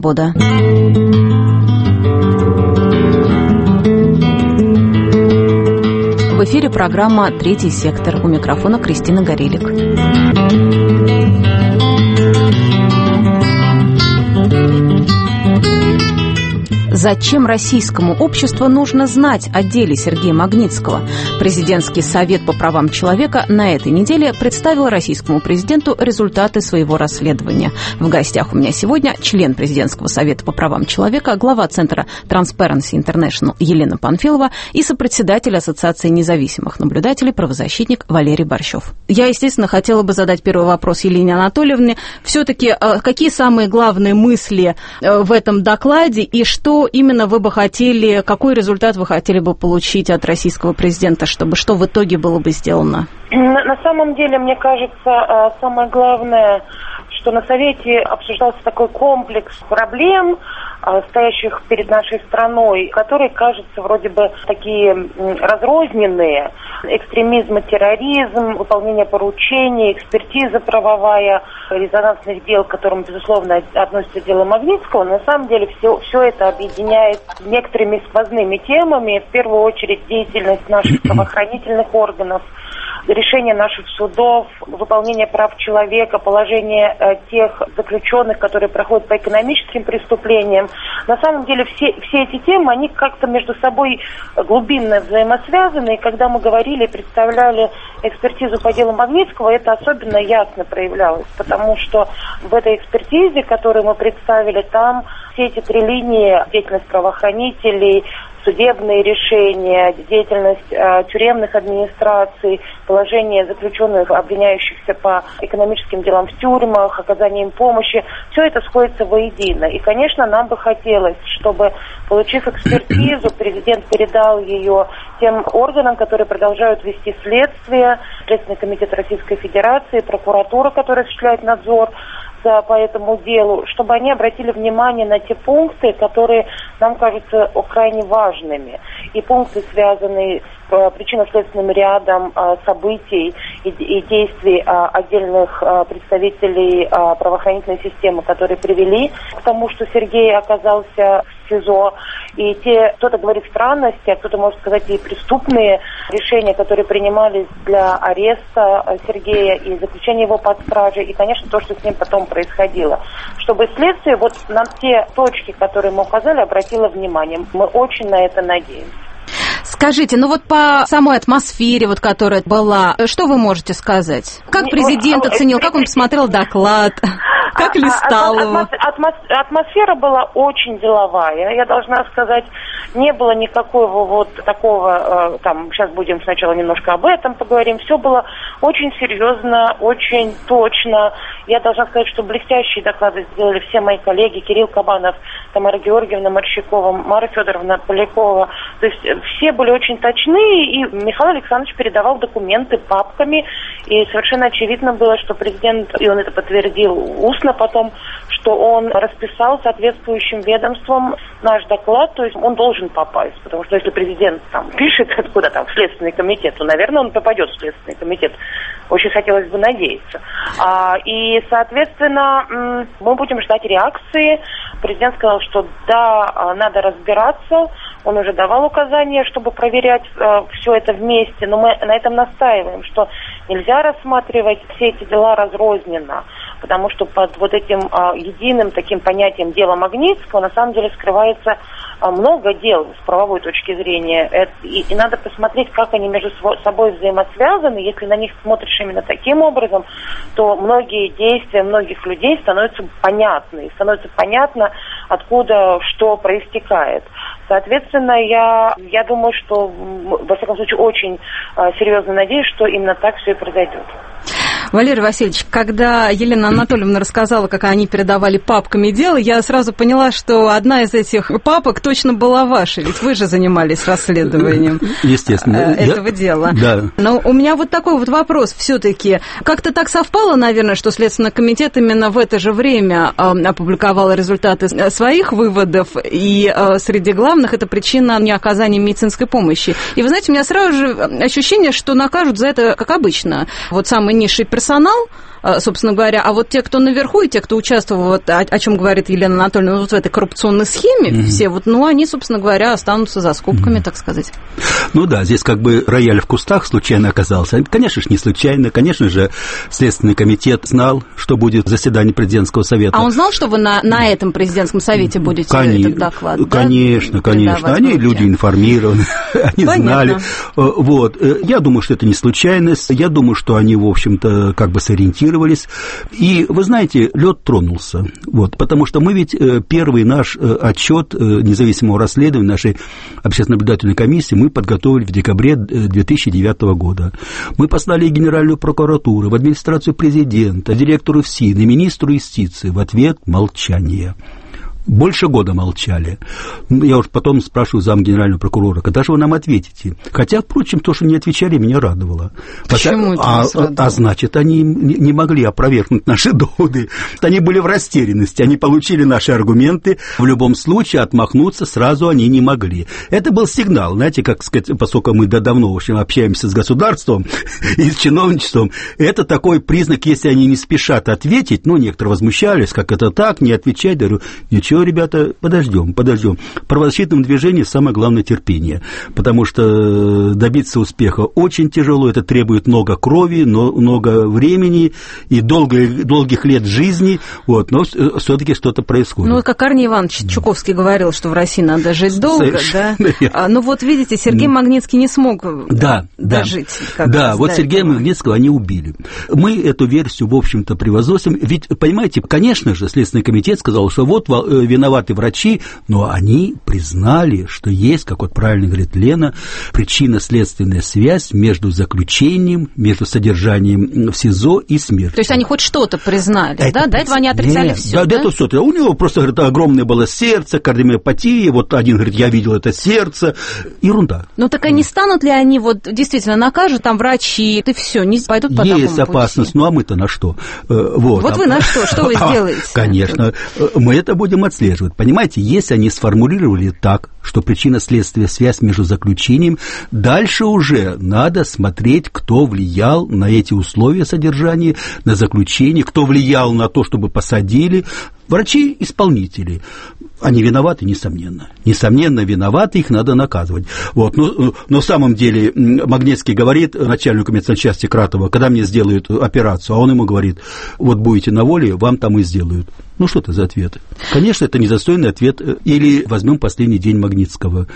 свобода». В эфире программа «Третий сектор». У микрофона Кристина Горелик. Зачем российскому обществу нужно знать о деле Сергея Магнитского? Президентский совет по правам человека на этой неделе представил российскому президенту результаты своего расследования. В гостях у меня сегодня член президентского совета по правам человека, глава Центра Transparency International Елена Панфилова и сопредседатель Ассоциации независимых наблюдателей, правозащитник Валерий Борщев. Я, естественно, хотела бы задать первый вопрос Елене Анатольевне. Все-таки какие самые главные мысли в этом докладе и что именно вы бы хотели, какой результат вы хотели бы получить от российского президента, чтобы что в итоге было бы сделано? На самом деле, мне кажется, самое главное, что на Совете обсуждался такой комплекс проблем, стоящих перед нашей страной, которые, кажутся, вроде бы такие разрозненные. Экстремизм и терроризм, выполнение поручений, экспертиза правовая, резонансных дел, к которым, безусловно, относится дело Магнитского. На самом деле все это объединяет некоторыми сквозными темами. В первую очередь деятельность наших правоохранительных органов, решение наших судов, выполнение прав человека, положение тех заключенных, которые проходят по экономическим преступлениям. На самом деле все эти темы, они как-то между собой глубинно взаимосвязаны. И когда мы говорили, представляли экспертизу по делу Магнитского, это особенно ясно проявлялось. Потому что в этой экспертизе, которую мы представили, там все эти три линии: деятельность правоохранителей, судебные решения, деятельность тюремных администраций, положение заключенных, обвиняющихся по экономическим делам в тюрьмах, оказание им помощи, все это сходится воедино. И, конечно, нам бы хотелось, чтобы, получив экспертизу, президент передал ее тем органам, которые продолжают вести следствие, Следственный комитет Российской Федерации, прокуратура, которая осуществляет надзор по этому делу, чтобы они обратили внимание на те пункты, которые нам кажутся крайне важными. И пункты, связанные с причинно-следственным рядом событий и действий отдельных представителей правоохранительной системы, которые привели к тому, что Сергей оказался в СИЗО. И кто-то говорит странности, а кто-то может сказать и преступные решения, которые принимались для ареста Сергея и заключения его под стражей, и, конечно, то, что с ним потом происходило. Чтобы следствие вот на те точки, которые мы указали, обратило внимание. Мы очень на это надеемся. Скажите, ну вот по самой атмосфере, вот, которая была, что вы можете сказать? Как президент оценил, как он посмотрел доклад, как листал его? Атмосфера была очень деловая. Я должна сказать, не было никакого вот такого, сейчас будем сначала немножко об этом поговорим. Все было очень серьезно, очень точно. Я должна сказать, что блестящие доклады сделали все мои коллеги: Кирилл Кабанов, Тамара Георгиевна Марщикова, Мара Федоровна Полякова. То есть все были очень точны, и Михаил Александрович передавал документы папками, и совершенно очевидно было, что президент, и он это подтвердил устно потом, что он расписал соответствующим ведомствам наш доклад, то есть он должен попасть, потому что если президент пишет откуда в Следственный комитет, то, наверное, он попадет в Следственный комитет. Очень хотелось бы надеяться. И, соответственно, мы будем ждать реакции. Президент сказал, что да, надо разбираться. Он уже давал указания, чтобы проверять все это вместе, но мы на этом настаиваем, что нельзя рассматривать все эти дела разрозненно, потому что под вот этим единым таким понятием дела Магнитского на самом деле скрывается много дел с правовой точки зрения. И надо посмотреть, как они между собой взаимосвязаны. Если на них смотришь именно таким образом, то многие действия многих людей становятся понятны. Становится понятно, откуда что проистекает. Соответственно, я думаю, что, во всяком случае, очень серьезно надеюсь, что именно так все и произойдет. Валерий Васильевич, когда Елена Анатольевна рассказала, как они передавали папками дело, я сразу поняла, что одна из этих папок точно была вашей, ведь вы же занимались расследованием этого дела. Да. Но у меня вот такой вот вопрос все-таки. Как-то так совпало, наверное, что Следственный комитет именно в это же время опубликовал результаты своих выводов, и среди главных это причина неоказания медицинской помощи. И вы знаете, у меня сразу же ощущение, что накажут за это, как обычно. Вот самый низший персонал собственно говоря. А вот те, кто наверху, и те, кто участвовал, вот, о чем говорит Елена Анатольевна, вот в этой коррупционной схеме, все вот, ну, они, собственно говоря, останутся за скобками, так сказать. Ну да, здесь как бы рояль в кустах случайно оказался. Конечно же, не случайно. Конечно же, Следственный комитет знал, что будет заседание президентского совета. А он знал, что вы на этом президентском совете будете этот доклад? Конечно, конечно. Они люди информированы, они знали. Вот. Я думаю, что это не случайность. Я думаю, что они, в общем-то, как бы сориентировались. И, вы знаете, лед тронулся. Вот. Потому что мы ведь первый наш отчет независимого расследования нашей общественно-наблюдательной комиссии мы подготовили в декабре 2009 года. Мы послали и Генеральную прокуратуру, в администрацию президента, директору ФСИН и министру юстиции. В ответ молчание. Больше года молчали. Я уж потом спрашиваю замгенерального прокурора, когда же вы нам ответите? Хотя, впрочем, то, что не отвечали, меня радовало. Почему это вас радовало? А значит, они не могли опровергнуть наши доводы. Они были в растерянности, они получили наши аргументы. В любом случае отмахнуться сразу они не могли. Это был сигнал, знаете, как сказать, поскольку мы давно, в общем, общаемся с государством и с чиновничеством, это такой признак, если они не спешат ответить, ну, некоторые возмущались, как это так, не отвечать, говорю, ничего, ребята, подождем. В правозащитном движении самое главное терпение, потому что добиться успеха очень тяжело, это требует много крови, много времени и долгих лет жизни, вот, но все-таки что-то происходит. Ну, как Арни Иванович Чуковский говорил, что в России надо жить долго, да? Ну, вот видите, Сергей Магнитский не смог дожить. Да, вот Сергея Магнитского они убили. Мы эту версию, в общем-то, превозносим, ведь, понимаете, конечно же, Следственный комитет сказал, что вот виноваты врачи, но они признали, что есть, как вот правильно говорит Лена, причинно-следственная связь между заключением, между содержанием в СИЗО и смертью. То есть они хоть что-то признали, да? До этого они отрицали все, да? Да, все. У него просто, говорит, огромное было сердце, кардиомиопатия, вот один говорит, я видел это сердце, ерунда. Ну так а не станут ли они, вот действительно накажут, там врачи, и все, не пойдут по такому Есть опасность, пути? Ну а мы-то на что? Вот вы на что? Что вы сделаете? Конечно, мы это будем отслеживать. Понимаете, если они сформулировали так, что причинно-следственная связь между заключением, дальше уже надо смотреть, кто влиял на эти условия содержания, на заключение, кто влиял на то, чтобы посадили. Врачи-исполнители. Они виноваты, несомненно. Несомненно, виноваты, их надо наказывать. Вот. Но в самом деле Магнитский говорит начальнику медсанчасти Кратова, когда мне сделают операцию, а он ему говорит, вот будете на воле, вам там и сделают. Ну, что это за ответы? Конечно, это недостойный ответ. Или возьмем последний день Магнитского.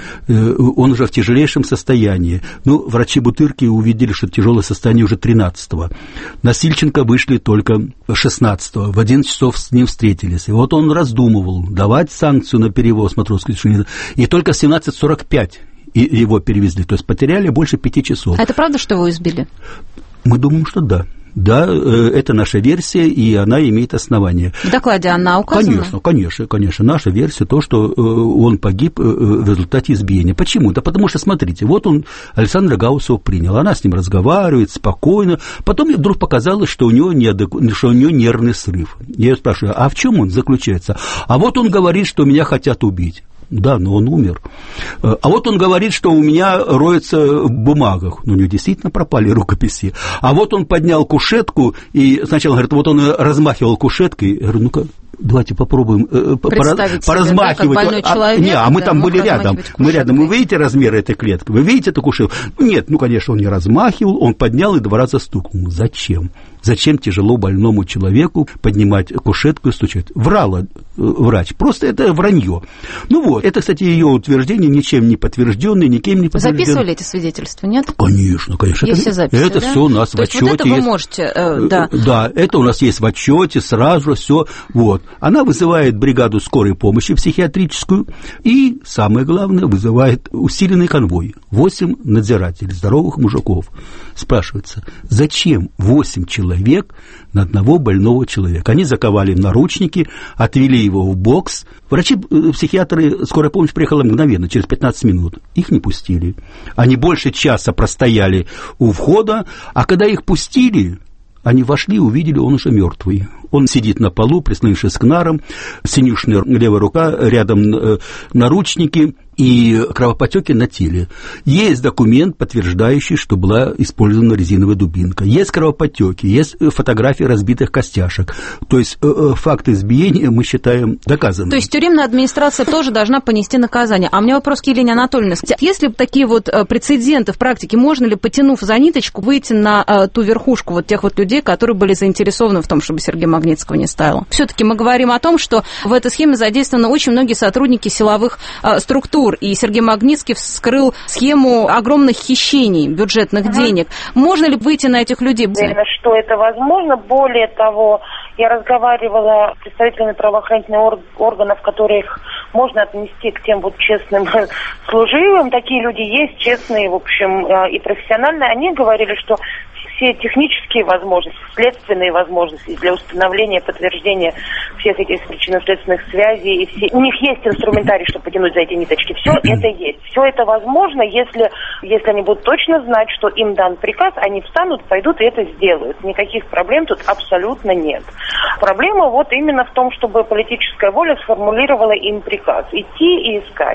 Он уже в тяжелейшем состоянии. Ну, врачи Бутырки увидели, что тяжелое состояние уже 13-го. На Сильченко вышли только 16-го. В 11 часов с ним встретились. И вот он раздумывал, давать санкцию на перевоз матросской тишины. И только в 17:45 его перевезли. То есть потеряли больше 5 часов. А это правда, что его избили? Мы думаем, что да. Да, это наша версия, и она имеет основание. В докладе она указана? Конечно. Наша версия, то, что он погиб в результате избиения. Почему? Да потому что, смотрите, вот он Александра Гаусова принял, она с ним разговаривает спокойно, потом мне вдруг показалось, что у него нервный срыв. Я ее спрашиваю, а в чем он заключается? А вот он говорит, что меня хотят убить. Да, но он умер. А вот он говорит, что у меня роется в бумагах. Ну, у него действительно пропали рукописи. А вот он поднял кушетку, и сначала, говорит, вот он размахивал кушеткой. Я говорю, ну-ка, давайте попробуем поразмахивать. Да, больной человек, а мы там были рядом. Мы рядом. Вы видите размер этой клетки? Вы видите эту кушетку? Нет, конечно, он не размахивал, он поднял и 2 раза стукнул. Зачем? Зачем тяжело больному человеку поднимать кушетку и стучать? Врала врач. Просто это вранье. Ну вот, это, кстати, ее утверждение ничем не подтвержденное, никем не подтвержденное. Записывали эти свидетельства, нет? Конечно. Есть все записи, это все у нас в отчете. Вот это вы можете, да. Да, это у нас есть в отчете, сразу все. Вот. Она вызывает бригаду скорой помощи психиатрическую и, самое главное, вызывает усиленный конвой. 8 надзирателей, здоровых мужиков. Спрашивается, зачем 8 человек на одного больного человека? Они заковали наручники, отвели его в бокс. Врачи-психиатры, скорая помощь приехала мгновенно, через 15 минут. Их не пустили. Они больше часа простояли у входа, а когда их пустили, они вошли и увидели, он уже мертвый. Он сидит на полу, прислонившись к нарам, синюшная левая рука, рядом наручники. и кровопотеки на теле. Есть документ, подтверждающий, что была использована резиновая дубинка. Есть кровопотеки, есть фотографии разбитых костяшек. То есть факт избиения мы считаем доказанным. То есть тюремная администрация тоже должна понести наказание. А у меня вопрос к Елене Анатольевне. Если такие вот прецеденты в практике, можно ли, потянув за ниточку, выйти на ту верхушку вот тех вот людей, которые были заинтересованы в том, чтобы Сергея Магнитского не ставило? Все-таки мы говорим о том, что в этой схеме задействованы очень многие сотрудники силовых структур, и Сергей Магнитский вскрыл схему огромных хищений бюджетных денег. Можно ли выйти на этих людей? Уверена, что это возможно. Более того, я разговаривала с представителями правоохранительных органов, которых можно отнести к тем вот честным служивым. Такие люди есть, честные, в общем, и профессиональные. Они говорили, что все технические возможности, следственные возможности для установления, подтверждения всех этих причинно-следственных связей, и у них есть инструментарий, чтобы потянуть за эти ниточки. Все это есть. Все это возможно, если они будут точно знать, что им дан приказ, они встанут, пойдут и это сделают. Никаких проблем тут абсолютно нет. Проблема вот именно в том, чтобы политическая воля сформулировала им приказ. Идти и искать.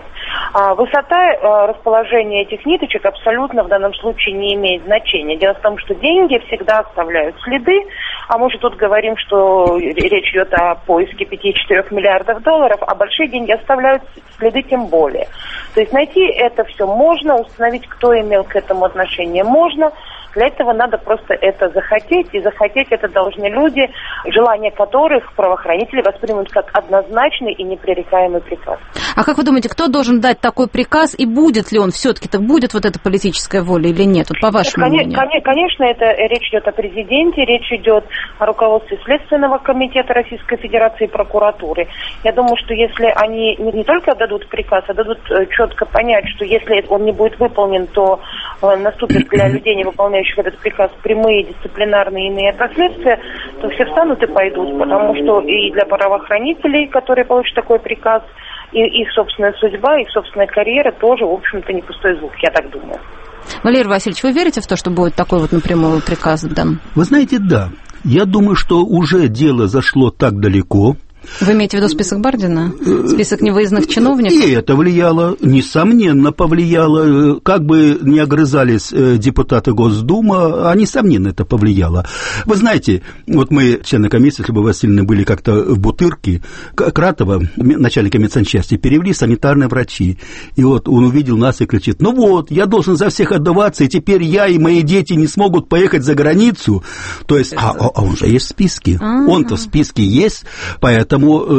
Высота расположения этих ниточек абсолютно в данном случае не имеет значения. Дело в том, что деньги всегда оставляют следы, а мы же тут говорим, что речь идет о поиске 5-4 миллиардов долларов, а большие деньги оставляют следы тем более. То есть найти это все можно, установить, кто имел к этому отношение, можно. Для этого надо просто это захотеть, и захотеть это должны люди, желания которых правоохранители воспримут как однозначный и непререкаемый приказ. А как вы думаете, кто должен дать такой приказ, и будет ли он все-таки-то, будет вот эта политическая воля или нет? Вот по вашему мнению. Конечно, это речь идет о президенте, речь идет о руководстве Следственного комитета Российской Федерации и прокуратуры. Я думаю, что если они не только дадут приказ, а дадут четко понять, что если он не будет выполнен, то наступит для людей, не выполняющих этот приказ, прямые дисциплинарные и иные последствия, то все встанут и пойдут, потому что и для правоохранителей, которые получат такой приказ, и их собственная судьба, их собственная карьера тоже, в общем-то, не пустой звук, я так думаю. Валерий Васильевич, вы верите в то, что будет такой вот напрямую приказ дан? Вы знаете, да. Я думаю, что уже дело зашло так далеко. Вы имеете в виду список Бардина? Список невыездных чиновников? И это влияло, несомненно повлияло. Как бы ни огрызались депутаты Госдумы, несомненно это повлияло. Вы знаете, вот мы, члены комиссии, если бы Васильевны были как-то в Бутырке, Кратова, начальника медсанчасти, перевели санитарные врачи. И вот он увидел нас и кричит: ну вот, я должен за всех отдуваться, и теперь я и мои дети не смогут поехать за границу. То есть, он же есть в списке. Он-то в списке есть, поэтому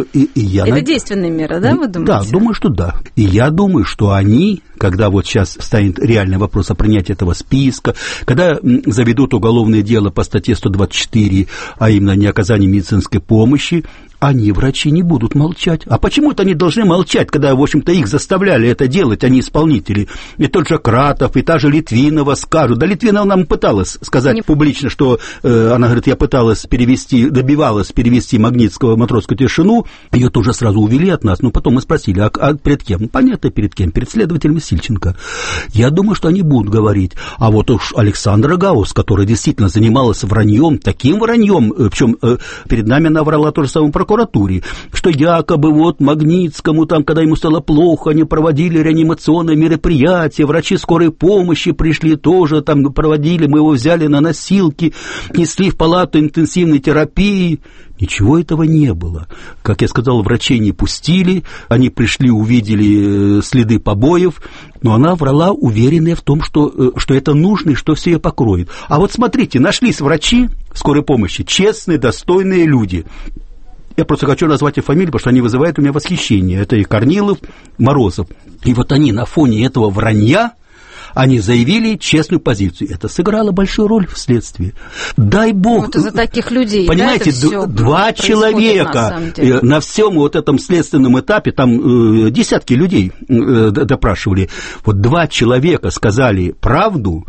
это действенные меры, да, вы думаете? Да, думаю, что да. И я думаю, что они, когда вот сейчас станет реальный вопрос о принятии этого списка, когда заведут уголовное дело по статье 124, а именно неоказание медицинской помощи, они, врачи, не будут молчать. А почему-то они должны молчать, когда, в общем-то, их заставляли это делать, они исполнители. И тот же Кратов, и та же Литвинова скажут. Да, Литвинова нам пыталась сказать публично, что она говорит, я добивалась перевести Магнитского в матросскую тишину, ее тоже сразу увели от нас, но потом мы спросили, а перед кем? Понятно, перед кем? Перед следователем Сильченко. Я думаю, что они будут говорить. А вот уж Александра Гаус, которая действительно занималась враньем, таким враньем, причем перед нами она врала тоже самому прокуратуре, что якобы вот Магнитскому, там, когда ему стало плохо, они проводили реанимационные мероприятия, врачи скорой помощи пришли тоже, там проводили, мы его взяли на носилки, несли в палату интенсивной терапии. Ничего этого не было. Как я сказал, врачей не пустили, они пришли, увидели следы побоев, но она врала, уверенная в том, что это нужно и что все ее покроет. А вот смотрите, нашлись врачи скорой помощи, честные, достойные люди. Я просто хочу назвать их фамилии, потому что они вызывают у меня восхищение. Это и Корнилов, Морозов. И вот они на фоне этого вранья, они заявили честную позицию. Это сыграло большую роль в следствии. Дай бог. Вот из-за таких людей. Понимаете, два человека на всем вот этом следственном этапе, там десятки людей допрашивали. Вот два человека сказали правду,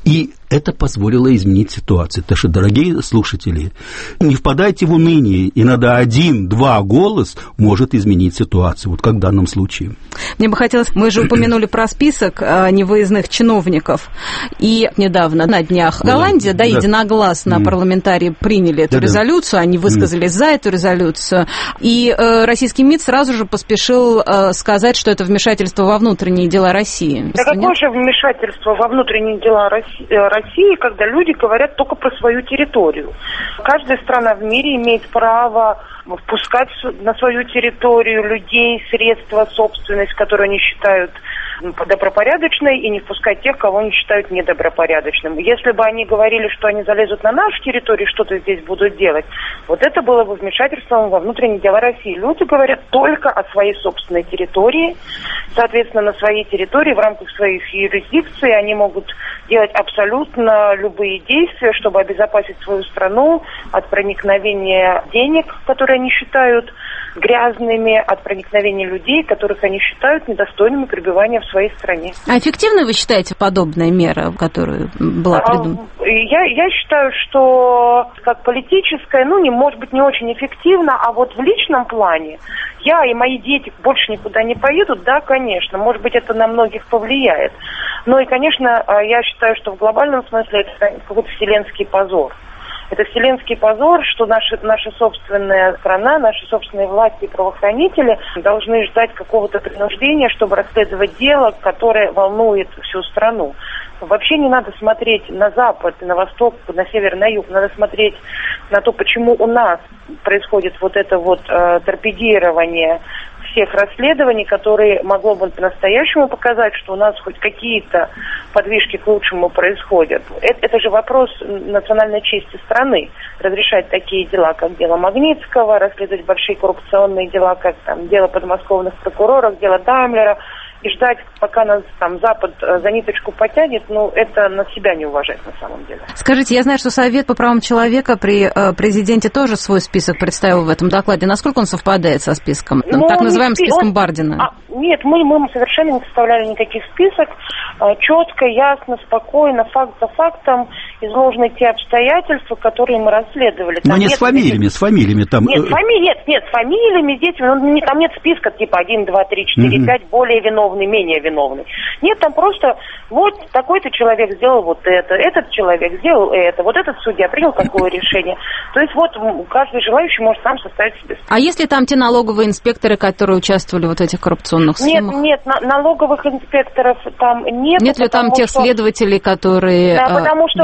И это позволило изменить ситуацию. Так что, дорогие слушатели, не впадайте в уныние. Иногда 1-2 голос может изменить ситуацию, вот как в данном случае. Мне бы хотелось... Мы же упомянули про список невыездных чиновников. И недавно, на днях, Голландия, единогласно парламентарии приняли эту резолюцию, они высказались за эту резолюцию. И российский МИД сразу же поспешил сказать, что это вмешательство во внутренние дела России. Да какое же вмешательство во внутренние дела России, когда люди говорят только про свою территорию? Каждая страна в мире имеет право впускать на свою территорию людей, средства, собственность, которые они считают добропорядочной, и не впускать тех, кого они считают недобропорядочным. Если бы они говорили, что они залезут на нашу территорию и что-то здесь будут делать, вот это было бы вмешательством во внутренние дела России. Люди говорят только о своей собственной территории. Соответственно, на своей территории, в рамках своих юрисдикций, они могут делать абсолютно любые действия, чтобы обезопасить свою страну от проникновения денег, которые они считают грязными, от проникновения людей, которых они считают недостойными пребывания в своей стране. А эффективной вы считаете подобная мера, которая была придумана? Я считаю, что как политическая, может быть, не очень эффективно, а вот в личном плане я и мои дети больше никуда не поедут, да, конечно, может быть, это на многих повлияет. Но и, конечно, я считаю, что в глобальном смысле это какой-то вселенский позор. Это вселенский позор, что наша собственная страна, наши собственные власти и правоохранители должны ждать какого-то принуждения, чтобы расследовать дело, которое волнует всю страну. Вообще не надо смотреть на запад, на восток, на север, на юг. Надо смотреть на то, почему у нас происходит вот это торпедирование всех расследований, которые могло бы по-настоящему показать, что у нас хоть какие-то подвижки к лучшему происходят. Это же вопрос национальной чести страны. Разрешать такие дела, как дело Магнитского, расследовать большие коррупционные дела, как дело подмосковных прокуроров, дело Даймлера, и ждать, пока нас Запад за ниточку потянет, это на себя не уважать на самом деле. Скажите, я знаю, что Совет по правам человека при президенте тоже свой список представил в этом докладе. Насколько он совпадает со списком, так называемым списком Бардина? Нет, мы совершенно не составляли никаких список. Четко, ясно, спокойно, факт за фактом изложены те обстоятельства, которые мы расследовали. Но не с фамилиями, с фамилиями там... Нет, с фамилиями здесь, там нет списка типа 1, 2, 3, 4, 5, более виновный, менее виновный. Нет, там просто вот такой-то человек сделал вот это, этот человек сделал это, вот этот судья принял такое решение. То есть каждый желающий может сам составить себе список. А есть ли там те налоговые инспекторы, которые участвовали в этих коррупционных схемах? Нет, налоговых инспекторов там нет. Нет ли там тех следователей, которые... Да, потому что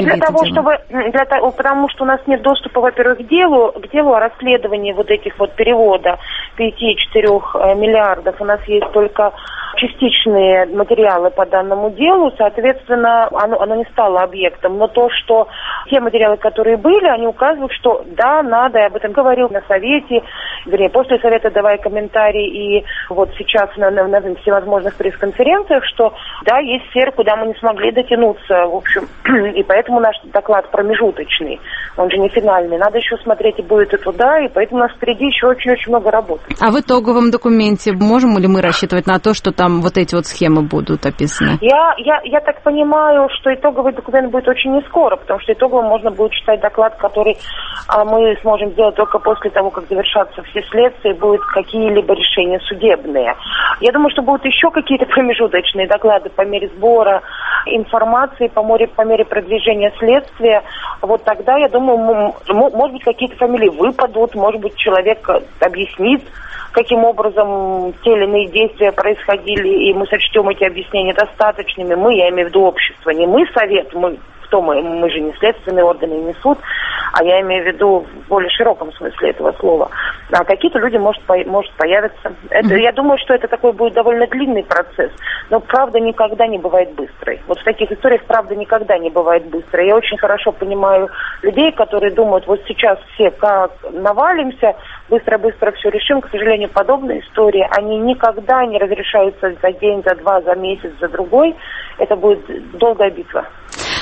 потому что у нас нет доступа, во-первых, к делу о расследовании этих перевода 5-4 миллиардов. У нас есть только частичные материалы по данному делу, соответственно, оно не стало объектом. Но то, что те материалы, которые были, они указывают, что да, надо, я об этом говорил на совете, после совета давая комментарии и сейчас на всевозможных пресс-конференциях, что да, есть сферы, куда мы не смогли дотянуться, в общем, и поэтому наш доклад промежуточный, он же не финальный. Надо еще смотреть и будет и туда, и поэтому у нас впереди еще очень-очень много работы. А в итоговом документе можем ли мы рассчитывать на то, что там эти схемы будут описаны? Я так понимаю, что итоговый документ будет очень не скоро, потому что итогово можно будет читать доклад, который мы сможем сделать только после того, как завершатся все следствия, будут какие-либо решения судебные. Я думаю, что будут еще какие-то промежуточные доклады по мере сбора информации, по мере продвижения следствия. Тогда, я думаю, может быть, какие-то фамилии выпадут, может быть, человек объяснит, каким образом те или иные действия происходили, и мы сочтем эти объяснения достаточными. Я имею в виду общество, не мы, совет, мы же не следственные органы, не суд, а я имею в виду в более широком смысле этого слова. А какие-то люди может появиться. Я думаю, что это такой будет довольно длинный процесс, но правда никогда не бывает быстрой. В таких историях правда никогда не бывает быстрой. Я очень хорошо понимаю людей, которые думают, сейчас все как навалимся, быстро-быстро все решим. К сожалению, подобные истории, они никогда не разрешаются за день, за два, за месяц, за другой. Это будет долгая битва.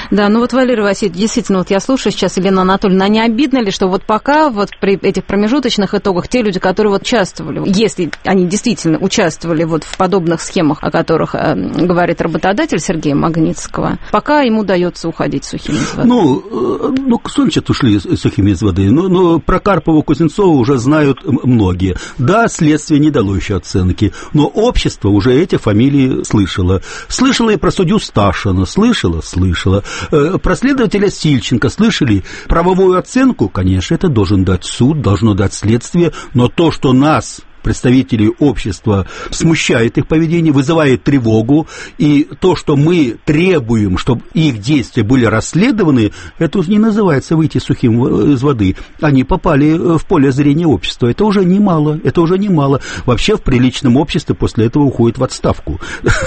Да, ну вот, Валерий Васильевич, действительно, вот я слушаю сейчас Елену Анатольевну, а не обидно ли, что вот пока вот при этих промежуточных итогах те люди, которые вот участвовали, если они действительно участвовали вот в подобных схемах, о которых говорит работодатель Сергея Магнитского, пока ему удается уходить сухими из воды? Ну, значит, ушли сухими из воды. Но про Карпова, Кузнецова уже знают многие. Да, следствие не дало еще оценки, но общество уже эти фамилии слышало. Слышало и про судью Сташина, слышало. Про следователя Сильченко слышали. Правовую оценку, конечно, это должен дать суд, должно дать следствие, но то, что нас, представителей общества, смущает их поведение, вызывает тревогу, и то, что мы требуем, чтобы их действия были расследованы, это уже не называется выйти сухим из воды. Они попали в поле зрения общества. Это уже немало. Вообще в приличном обществе после этого уходит в отставку.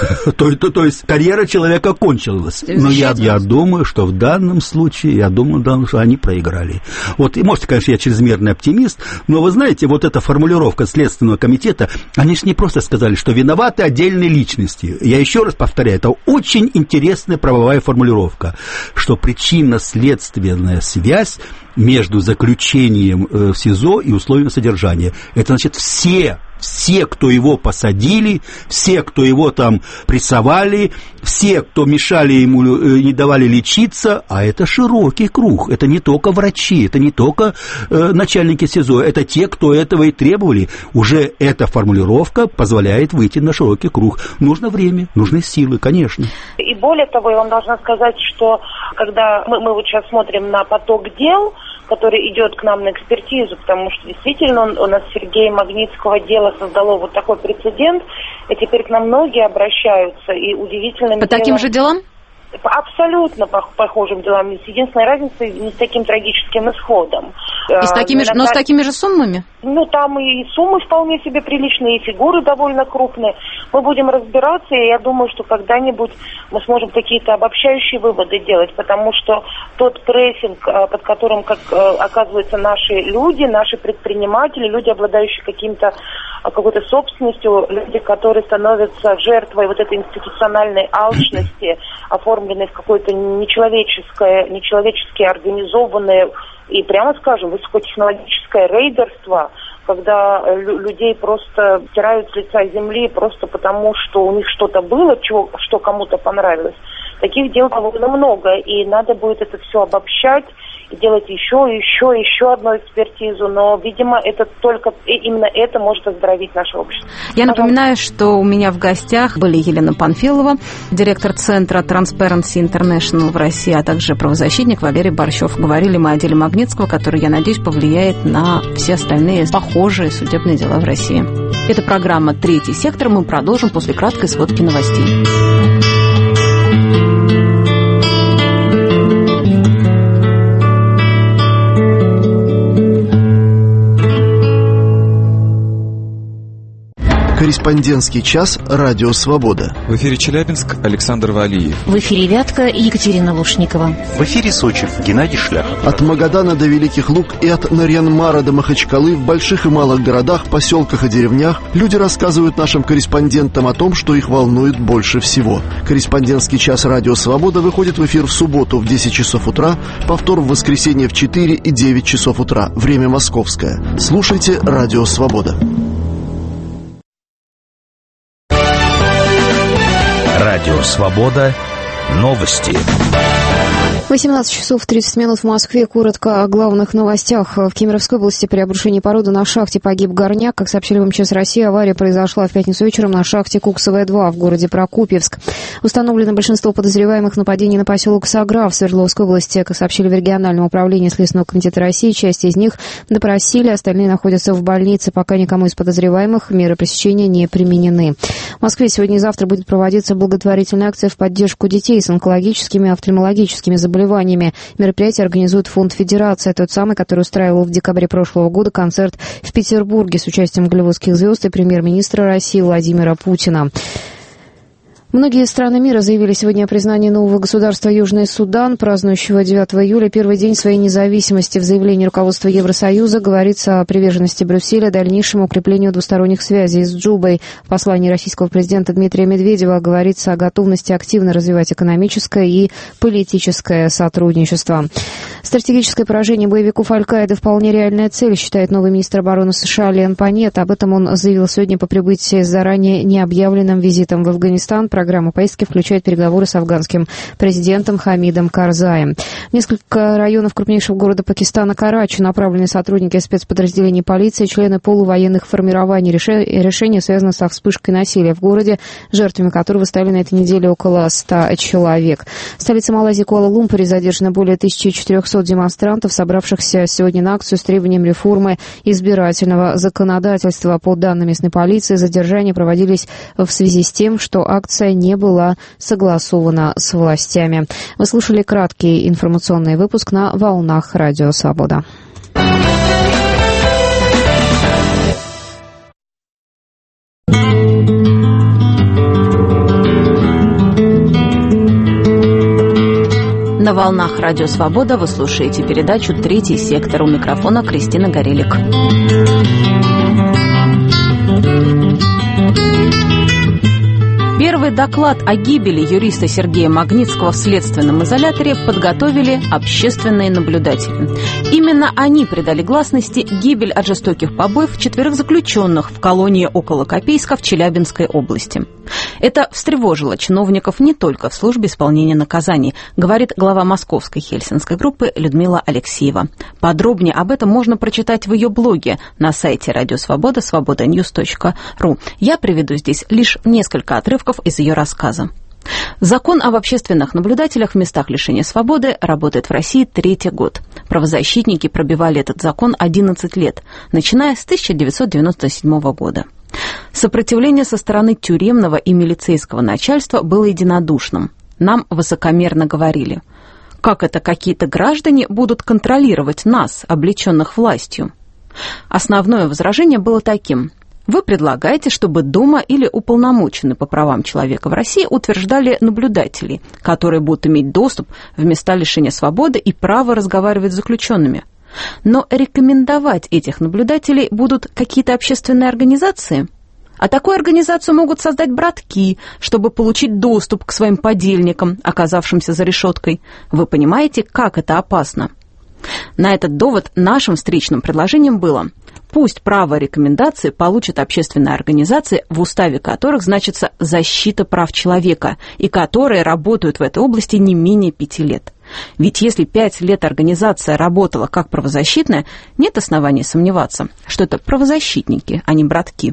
То есть карьера человека кончилась. Но я думаю, что в данном случае, что они проиграли. Вот, и может, конечно, я чрезмерный оптимист, но вы знаете, вот эта формулировка Следственного комитета, они же не просто сказали, что виноваты отдельные личности. Я еще раз повторяю, это очень интересная правовая формулировка, что причинно-следственная связь между заключением в СИЗО и условием содержания. Это значит все, кто его посадили, все, кто его там прессовали, все, кто мешали ему, не давали лечиться, а это широкий круг, это не только врачи, это не только начальники СИЗО, это те, кто этого и требовали. Уже эта формулировка позволяет выйти на широкий круг. Нужно время, нужны силы, конечно. И более того, я вам должна сказать, что когда мы вот сейчас смотрим на поток дел, который идет к нам на экспертизу, потому что действительно у нас Сергея Магнитского дело создало вот такой прецедент, и теперь к нам многие обращаются, и удивительным По таким же делам? Абсолютно похожим делам, с единственной разницей, не с таким трагическим исходом. И с такими же суммами? Ну, там и суммы вполне себе приличные, и фигуры довольно крупные. Мы будем разбираться, и я думаю, что когда-нибудь мы сможем какие-то обобщающие выводы делать, потому что тот прессинг, под которым, оказываются наши люди, наши предприниматели, люди, обладающие какой-то собственностью, люди, которые становятся жертвой вот этой институциональной алчности, оформленной в какое-то нечеловечески организованное и, прямо скажем, высокотехнологическое рейдерство, когда людей просто стирают с лица земли просто потому, что у них что-то было, что кому-то понравилось. Таких дел довольно много, и надо будет это все обобщать и делать еще одну экспертизу, но, видимо, именно это может оздоровить наше общество. Я напоминаю, что у меня в гостях были Елена Панфилова, директор Центра Transparency International в России, а также правозащитник Валерий Борщев. Говорили мы о деле Магнитского, который, я надеюсь, повлияет на все остальные похожие судебные дела в России. Это программа «Третий сектор». Мы продолжим после краткой сводки новостей. Корреспондентский час «Радио Свобода». В эфире Челябинск, Александр Валиев. В эфире Вятка, Екатерина Лушникова. В эфире Сочи, Геннадий Шляхов. От Магадана до Великих Луг и от Нарьян-Мара до Махачкалы в больших и малых городах, поселках и деревнях люди рассказывают нашим корреспондентам о том, что их волнует больше всего. Корреспондентский час «Радио Свобода» выходит в эфир в субботу в 10 часов утра, повтор в воскресенье в 4 и 9 часов утра. Время московское. Слушайте «Радио Свобода». Радио «Свобода». Новости. 18 часов 30 минут в Москве. Коротко о главных новостях. В Кемеровской области при обрушении породы на шахте погиб горняк. Как сообщили в МЧС России, авария произошла в пятницу вечером на шахте Куксовая-2 в городе Прокопьевск. Установлено большинство подозреваемых в нападении на поселок Сагра в Свердловской области. Как сообщили в региональном управлении Следственного комитета России, часть из них допросили, остальные находятся в больнице. Пока никому из подозреваемых меры пресечения не применены. В Москве сегодня и завтра будет проводиться благотворительная акция в поддержку детей с онкологическими и офтальмологическими заболеваниями. Мероприятие организует Фонд Федерация, тот самый, который устраивал в декабре прошлого года концерт в Петербурге с участием голливудских звезд и премьер-министра России Владимира Путина. Многие страны мира заявили сегодня о признании нового государства Южный Судан, празднующего 9 июля первый день своей независимости. В заявлении руководства Евросоюза говорится о приверженности Брюсселя дальнейшему укреплению двусторонних связей с Джубой. В послании российского президента Дмитрия Медведева говорится о готовности активно развивать экономическое и политическое сотрудничество. Стратегическое поражение боевиков Аль-Каиды вполне реальная цель, считает новый министр обороны США Леон Панетта. Об этом он заявил сегодня по прибытии с заранее необъявленным визитом в Афганистан. Программа поездки включает переговоры с афганским президентом Хамидом Карзаем. В несколько районов крупнейшего города Пакистана Карачи направлены сотрудники спецподразделений полиции, члены полувоенных формирований. Решение связано со вспышкой насилия в городе, жертвами которого стали на этой неделе около 100 человек. В столице Малайзии Куала-Лумпуре задержано более 1400 демонстрантов, собравшихся сегодня на акцию с требованием реформы избирательного законодательства. По данным местной полиции, задержания проводились в связи с тем, что акция не была согласована с властями. Вы слушали краткий информационный выпуск на волнах Радио Свобода. На волнах Радио Свобода вы слушаете передачу «Третий сектор». У микрофона Кристина Горелик. Первый доклад о гибели юриста Сергея Магнитского в следственном изоляторе подготовили общественные наблюдатели. Именно они придали гласности гибель от жестоких побоев 4 заключенных в колонии около Копейска в Челябинской области. Это встревожило чиновников не только в службе исполнения наказаний, говорит глава московской хельсинской группы Людмила Алексеева. Подробнее об этом можно прочитать в ее блоге на сайте Радио Свобода, свободаnews.ru. Я приведу здесь лишь несколько отрывков из ее рассказа. Закон об общественных наблюдателях в местах лишения свободы работает в России 3-й год. Правозащитники пробивали этот закон 11 лет, начиная с 1997 года. Сопротивление со стороны тюремного и милицейского начальства было единодушным. Нам высокомерно говорили: как это какие-то граждане будут контролировать нас, облеченных властью? Основное возражение было таким: вы предлагаете, чтобы Дума или уполномоченные по правам человека в России утверждали наблюдателей, которые будут иметь доступ в места лишения свободы и право разговаривать с заключенными. Но рекомендовать этих наблюдателей будут какие-то общественные организации. А такую организацию могут создать братки, чтобы получить доступ к своим подельникам, оказавшимся за решеткой. Вы понимаете, как это опасно? На этот довод нашим встречным предложением было: пусть право рекомендации получат общественные организации, в уставе которых значится защита прав человека, и которые работают в этой области не менее 5 лет. Ведь если 5 лет организация работала как правозащитная, нет оснований сомневаться, что это правозащитники, а не братки.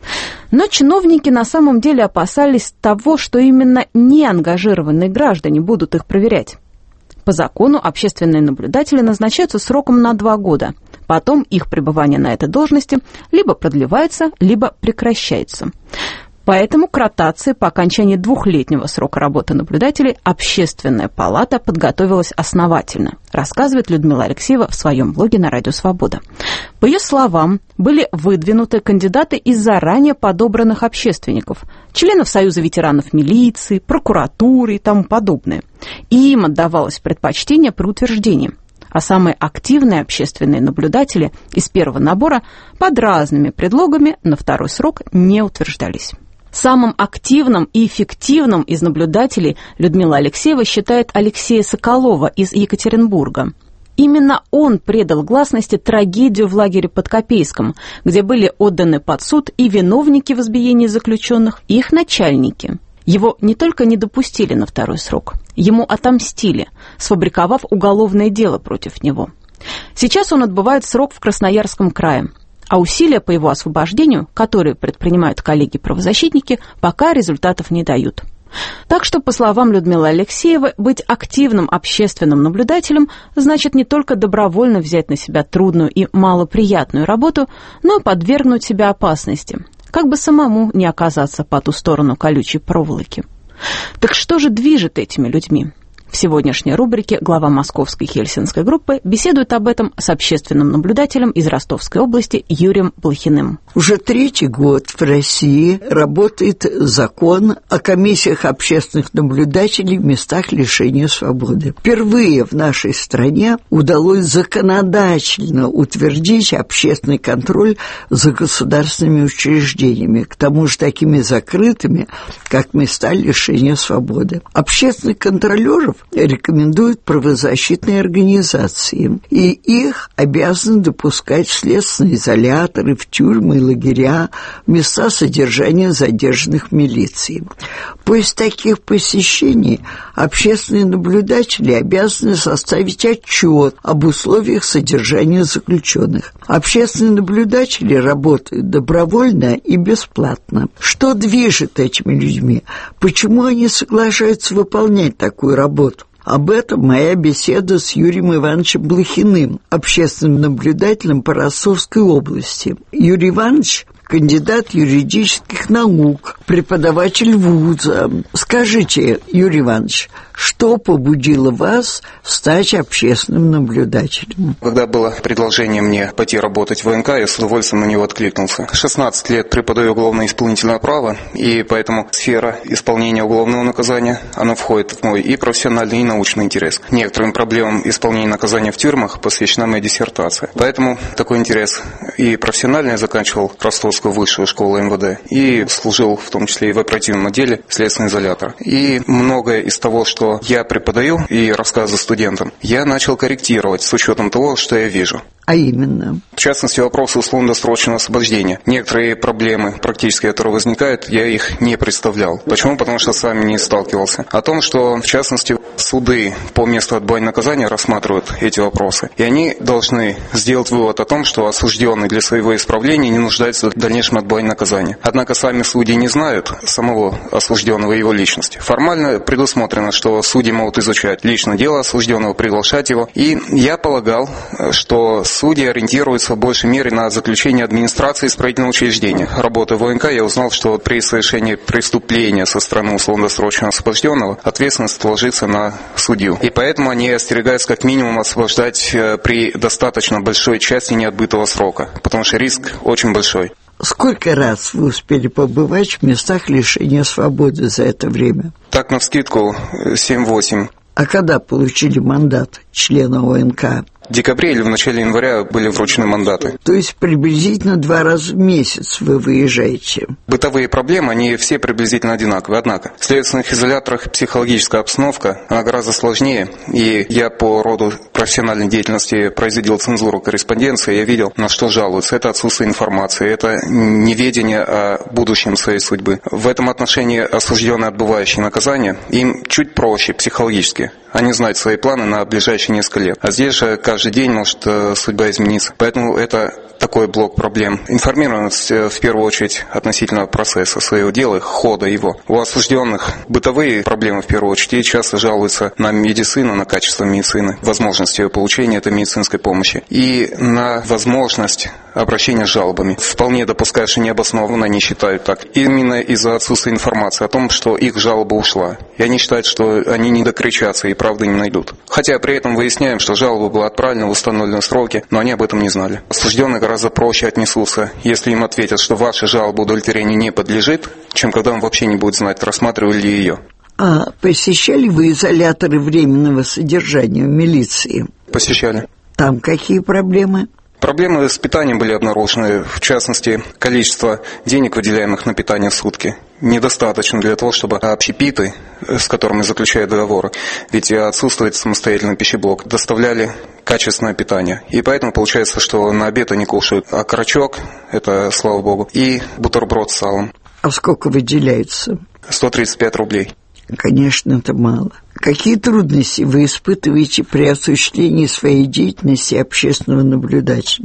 Но чиновники на самом деле опасались того, что именно неангажированные граждане будут их проверять. По закону общественные наблюдатели назначаются сроком на 2 года. Потом их пребывание на этой должности либо продлевается, либо прекращается. Поэтому к ротации по окончании 2-летнего срока работы наблюдателей Общественная палата подготовилась основательно, рассказывает Людмила Алексеева в своем блоге на Радио Свобода. По ее словам, были выдвинуты кандидаты из заранее подобранных общественников, членов Союза ветеранов милиции, прокуратуры и тому подобное. И им отдавалось предпочтение при утверждении. А самые активные общественные наблюдатели из первого набора под разными предлогами на 2-й срок не утверждались. Самым активным и эффективным из наблюдателей Людмила Алексеева считает Алексея Соколова из Екатеринбурга. Именно он предал гласности трагедию в лагере под Копейском, где были отданы под суд и виновники в избиении заключенных, и их начальники. Его не только не допустили на 2-й срок, ему отомстили, сфабриковав уголовное дело против него. Сейчас он отбывает срок в Красноярском крае, а усилия по его освобождению, которые предпринимают коллеги-правозащитники, пока результатов не дают. Так что, по словам Людмилы Алексеевой, быть активным общественным наблюдателем значит не только добровольно взять на себя трудную и малоприятную работу, но и подвергнуть себя опасности, как бы самому не оказаться по ту сторону колючей проволоки. Так что же движет этими людьми? В сегодняшней рубрике глава московской хельсинской группы беседует об этом с общественным наблюдателем из Ростовской области Юрием Блохиным. Уже 3-й год в России работает закон о комиссиях общественных наблюдателей в местах лишения свободы. Впервые в нашей стране удалось законодательно утвердить общественный контроль за государственными учреждениями, к тому же такими закрытыми, как места лишения свободы. Общественных контролеров рекомендуют правозащитные организации, и их обязаны допускать в следственные изоляторы, в тюрьмы и лагеря, места содержания задержанных в милиции. После таких посещений общественные наблюдатели обязаны составить отчет об условиях содержания заключенных. Общественные наблюдатели работают добровольно и бесплатно. Что движет этими людьми? Почему они соглашаются выполнять такую работу? Об этом моя беседа с Юрием Ивановичем Блохиным, общественным наблюдателем по Ростовской области. Юрий Иванович – кандидат юридических наук, преподаватель вуза. Скажите, Юрий Иванович, что побудило вас стать общественным наблюдателем? Когда было предложение мне пойти работать в ВНК, я с удовольствием на него откликнулся. 16 лет преподаю уголовно-исполнительное право, и поэтому сфера исполнения уголовного наказания, она входит в мой и профессиональный, и научный интерес. Некоторым проблемам исполнения наказания в тюрьмах посвящена моя диссертация. Поэтому такой интерес и профессиональный я заканчивал Ростовскую высшую школу МВД и служил в том числе и в оперативном отделе следственного изолятора. И многое из того, что я преподаю и рассказываю студентам, я начал корректировать с учетом того, что я вижу. А именно? В частности, вопросы условно-досрочного освобождения. Некоторые проблемы, практически, которые возникают, я их не представлял. Почему? Потому что с вами не сталкивался. О том, что, в частности, суды по месту отбывания наказания рассматривают эти вопросы. И они должны сделать вывод о том, что осужденный для своего исправления не нуждается в дальнейшем отбывании наказания. Однако сами судьи не знают самого осужденного и его личности. Формально предусмотрено, что судьи могут изучать личное дело осужденного, приглашать его. И я полагал, что судьи ориентируются в большей мере на заключение администрации исправительного учреждения. Работая в ВНК, я узнал, что при совершении преступления со стороны условно-досрочно освобожденного ответственность ложится на судью. И поэтому они остерегаются как минимум освобождать при достаточно большой части неотбытого срока, потому что риск очень большой. Сколько раз вы успели побывать в местах лишения свободы за это время? Так, навскидку, 7-8. А когда получили мандат члена ОНК? В декабре или в начале января были вручены мандаты. То есть приблизительно 2 раза в месяц вы выезжаете? Бытовые проблемы, они все приблизительно одинаковые. Однако в следственных изоляторах психологическая обстановка, она гораздо сложнее. И я по роду профессиональной деятельности производил цензуру корреспонденции, я видел, на что жалуются. Это отсутствие информации, это неведение о будущем своей судьбы. В этом отношении осужденные, отбывающие наказание, им чуть проще психологически. Они знают свои планы на ближайшие несколько лет. А здесь же каждый день может судьба измениться. Поэтому это такой блок проблем. Информированность в первую очередь относительно процесса своего дела, хода его. У осужденных бытовые проблемы в первую очередь и часто жалуются на медицину, на качество медицины, возможность получения этой медицинской помощи и на возможность обращения с жалобами. Вполне допускаю, что необоснованно они считают так. Именно из-за отсутствия информации о том, что их жалоба ушла. И они считают, что они не докричатся и правды не найдут. Хотя при этом выясняем, что жалоба была отправлена в установленные сроки, но они об этом не знали. Осужденные гораздо проще отнесутся, если им ответят, что ваша жалоба удовлетворению не подлежит, чем когда он вообще не будет знать, рассматривали ли ее. А посещали вы изоляторы временного содержания в милиции? Посещали. Там какие проблемы? Проблемы с питанием были обнаружены, в частности, количество денег, выделяемых на питание в сутки, недостаточно для того, чтобы общепиты, с которыми заключают договоры, ведь отсутствует самостоятельный пищеблок, доставляли качественное питание. И поэтому получается, что на обед они кушают окорочок, это слава богу, и бутерброд с салом. А сколько выделяется? 135 рублей. Конечно, это мало. Какие трудности вы испытываете при осуществлении своей деятельности общественного наблюдателя?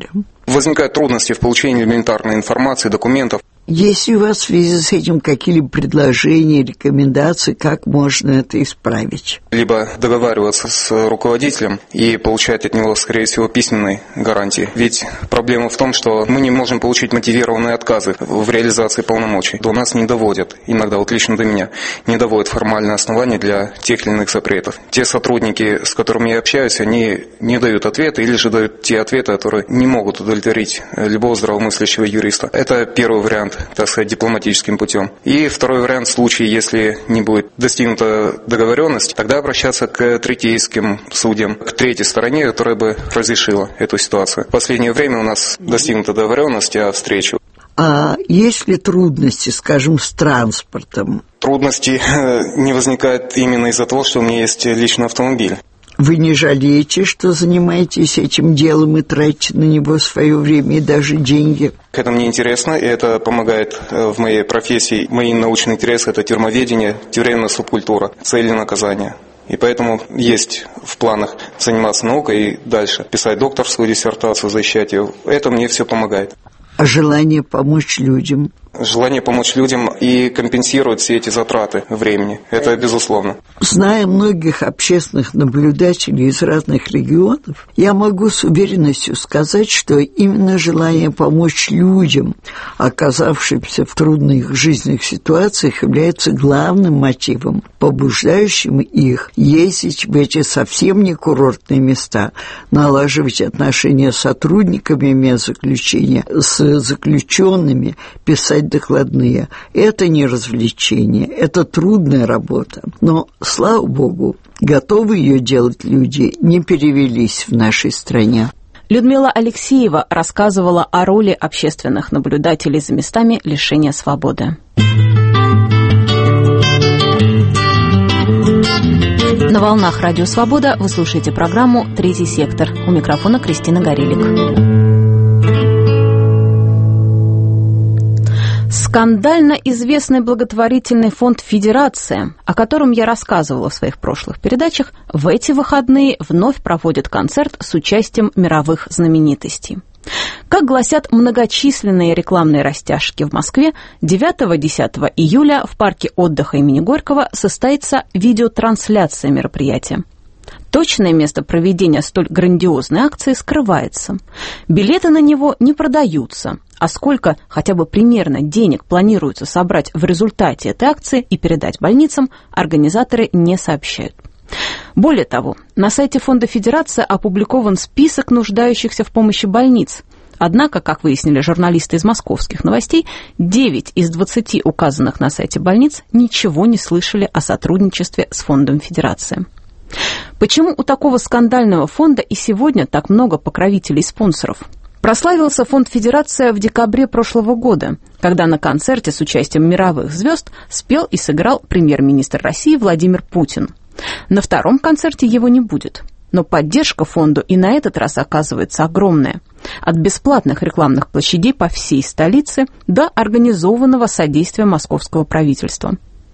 Возникают трудности в получении элементарной информации, документов. Есть ли у вас в связи с этим какие-либо предложения, рекомендации, как можно это исправить? Либо договариваться с руководителем и получать от него, скорее всего, письменные гарантии. Ведь проблема в том, что мы не можем получить мотивированные отказы в реализации полномочий. До нас не доводят, иногда вот лично до меня, не доводят формальные основания для тех или иных запретов. Те сотрудники, с которыми я общаюсь, они не дают ответы или же дают те ответы, которые не могут удовлетворить любого здравомыслящего юриста. Это первый вариант, так сказать, дипломатическим путем. И второй вариант, в случае, если не будет достигнута договоренность, тогда обращаться к третейским судьям, к третьей стороне, которая бы разрешила эту ситуацию. В последнее время у нас достигнута договоренность о встрече. А есть ли трудности, скажем, с транспортом? Трудности не возникают именно из-за того, что у меня есть личный автомобиль. Вы не жалеете, что занимаетесь этим делом и тратите на него свое время и даже деньги? Это мне интересно, и это помогает в моей профессии. Мои научные интересы – это термоведение, тюремная субкультура, цели наказания. И поэтому есть в планах заниматься наукой и дальше писать докторскую диссертацию, защищать ее. Это мне все помогает. А желание помочь людям? Желание помочь людям и компенсировать все эти затраты времени. Это безусловно. Зная многих общественных наблюдателей из разных регионов, я могу с уверенностью сказать, что именно желание помочь людям, оказавшимся в трудных жизненных ситуациях, является главным мотивом, побуждающим их ездить в эти совсем не курортные места, налаживать отношения с сотрудниками медзаключения, с заключенными, писать докладные. Это не развлечение, это трудная работа. Но, слава богу, готовы ее делать люди не перевелись в нашей стране. Людмила Алексеева рассказывала о роли общественных наблюдателей за местами лишения свободы. На волнах Радио Свобода вы слушаете программу «Третий сектор». У микрофона Кристина Горелик. Скандально известный благотворительный фонд «Федерация», о котором я рассказывала в своих прошлых передачах, в эти выходные вновь проводит концерт с участием мировых знаменитостей. Как гласят многочисленные рекламные растяжки в Москве, 9-10 июля в парке отдыха имени Горького состоится видеотрансляция мероприятия. Точное место проведения столь грандиозной акции скрывается. Билеты на него не продаются, а сколько хотя бы примерно денег планируется собрать в результате этой акции и передать больницам, организаторы не сообщают. Более того, на сайте Фонда Федерация опубликован список нуждающихся в помощи больниц. Однако, как выяснили журналисты из московских новостей, 9 из 20 указанных на сайте больниц ничего не слышали о сотрудничестве с Фондом Федерации. Почему у такого скандального фонда и сегодня так много покровителей и спонсоров? Прославился фонд «Федерация» в декабре прошлого года, когда на концерте с участием мировых звезд спел и сыграл премьер-министр России Владимир Путин. На втором концерте его не будет. Но поддержка фонду и на этот раз оказывается огромная. От бесплатных рекламных площадей по всей столице до организованного содействия московского правительства.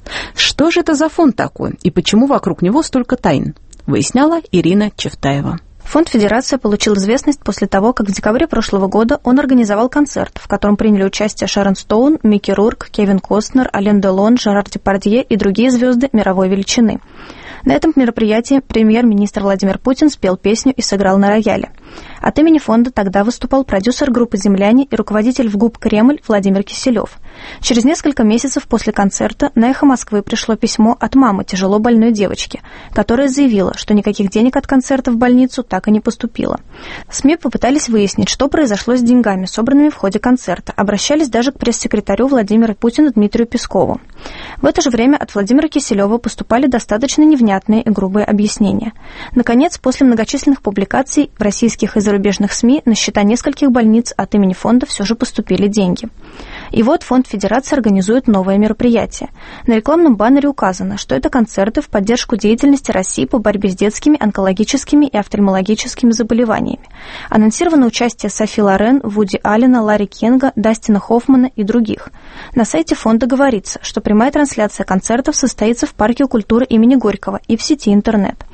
Что же это за фонд такой и почему вокруг него столько тайн, выясняла Ирина Чевтаева. Фонд «Федерация» получил известность после того, как в декабре прошлого года он организовал концерт, в котором приняли участие Шерон Стоун, Микки Рурк, Кевин Костнер, Ален Делон, Жерар Депардье и другие звезды мировой величины. На этом мероприятии премьер-министр Владимир Путин спел песню и сыграл на рояле. От имени фонда тогда выступал продюсер группы «Земляне» и руководитель ВГУП «Кремль» Владимир Киселев. Через несколько месяцев после концерта на «Эхо Москвы» пришло письмо от мамы тяжело больной девочки, которая заявила, что никаких денег от концерта в больницу так и не поступило. СМИ попытались выяснить, что произошло с деньгами, собранными в ходе концерта. Обращались даже к пресс-секретарю Владимира Путина Дмитрию Пескову. В это же время от Владимира Киселева поступали достаточно невнятные и грубые объяснения. Наконец, после многочисленных публикаций в российских и зарубежных СМИ на счета нескольких больниц от имени фонда все же поступили деньги. И вот Фонд Федерации организует новое мероприятие. На рекламном баннере указано, что это концерты в поддержку деятельности России по борьбе с детскими, онкологическими и офтальмологическими заболеваниями. Анонсировано участие Софи Лорен, Вуди Аллена, Ларри Кинга, Дастина Хоффмана и других. На сайте фонда говорится, что прямая трансляция концертов состоится в парке культуры имени Горького и в сети интернет.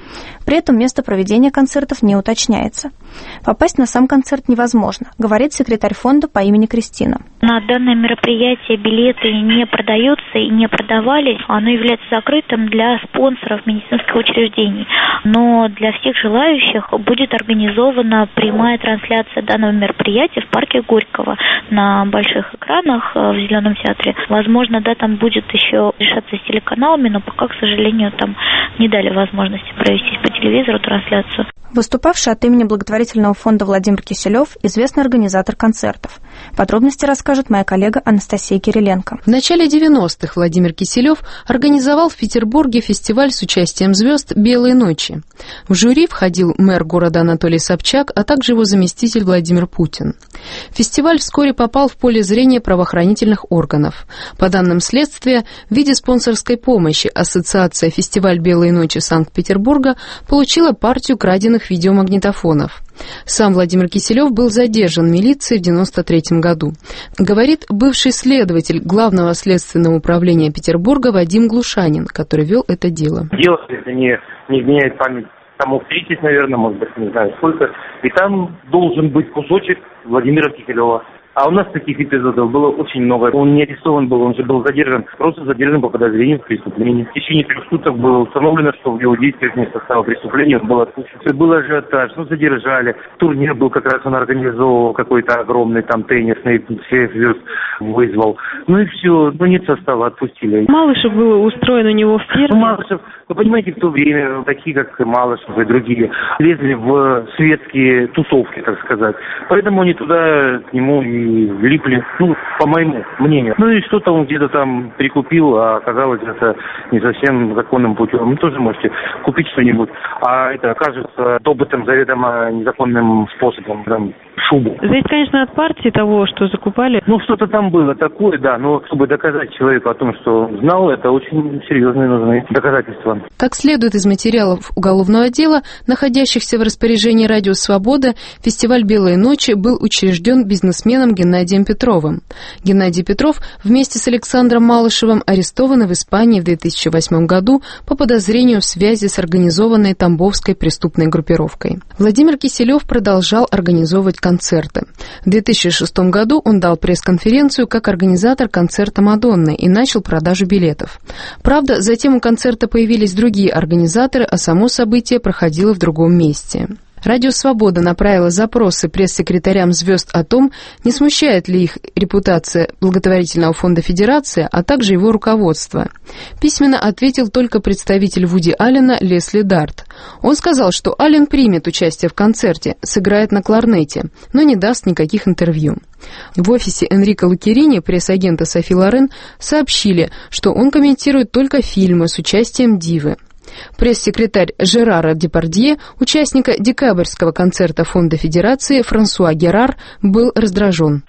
При этом место проведения концертов не уточняется. Попасть на сам концерт невозможно, говорит секретарь фонда по имени Кристина. На данное мероприятие билеты не продаются и не продавались. Оно является закрытым для спонсоров медицинских учреждений. Но для всех желающих будет организована прямая трансляция данного мероприятия в парке Горького на больших экранах в Зеленом театре. Возможно, да, там будет еще решаться с телеканалами, но пока, к сожалению, там не дали возможности провести по телевизору трансляцию. Выступавший от имени благотворительного фонда Владимир Киселев – известный организатор концертов. Подробности расскажет моя коллега Анастасия Кириленко. В начале 90-х Владимир Киселев организовал в Петербурге фестиваль с участием звезд «Белые ночи». В жюри входил мэр города Анатолий Собчак, а также его заместитель Владимир Путин. Фестиваль вскоре попал в поле зрения правоохранительных органов. По данным следствия, в виде спонсорской помощи Ассоциация «Фестиваль «Белые ночи» Санкт-Петербурга получила партию краденных видеомагнитофонов. Сам Владимир Киселев был задержан милицией в 1993 году. Говорит бывший следователь Главного следственного управления Петербурга Вадим Глушанин, который вел это дело. Дело, если не изменяет память, тому 30, наверное, может быть, не знаю сколько. И там должен быть кусочек Владимира Киселева. А у нас таких эпизодов было очень много. Он не арестован был, он же был задержан. Просто задержан по подозрению в преступлении. В течение 3 суток было установлено, что в его действиях не состава преступления был отпущен. Был ажиотаж, задержали. Турнир был как раз, он организовал какой-то огромный там теннисный, всех звезд вызвал. И все, нет состава, отпустили. Малышев был устроен у него в фирме. Малышев, вы понимаете, в то время такие, как Малышев и другие, лезли в светские тусовки, так сказать. Поэтому они туда к нему и влипли, по моему мнению. И что-то он где-то там прикупил, а оказалось это не совсем законным путем. Тоже можете купить что-нибудь, а это окажется добытым заведомо незаконным способом, шубу. Зависит, конечно, от партии того, что закупали. Что-то там было такое, да, но чтобы доказать человеку о том, что он знал, это очень серьезные нужны доказательства. Как следует из материалов уголовного дела, находящихся в распоряжении «Радио Свобода», фестиваль «Белые ночи» был учрежден бизнесменом Геннадием Петровым. Геннадий Петров вместе с Александром Малышевым арестованы в Испании в 2008 году по подозрению в связи с организованной тамбовской преступной группировкой. Владимир Киселев продолжал организовывать концерты. В 2006 году он дал пресс-конференцию как организатор концерта Мадонны и начал продажу билетов. Правда, затем у концерта появились другие организаторы, а само событие проходило в другом месте. Радио «Свобода» направило запросы пресс-секретарям звезд о том, не смущает ли их репутация благотворительного фонда «Федерация», а также его руководство. Письменно ответил только представитель Вуди Аллена Лесли Дарт. Он сказал, что Аллен примет участие в концерте, сыграет на кларнете, но не даст никаких интервью. В офисе Энрико Лукерини, пресс-агента Софи Лорен, сообщили, что он комментирует только фильмы с участием дивы. Пресс-секретарь Жерара Депардье, участника декабрьского концерта Фонда Федерации Франсуа Герар, был раздражен.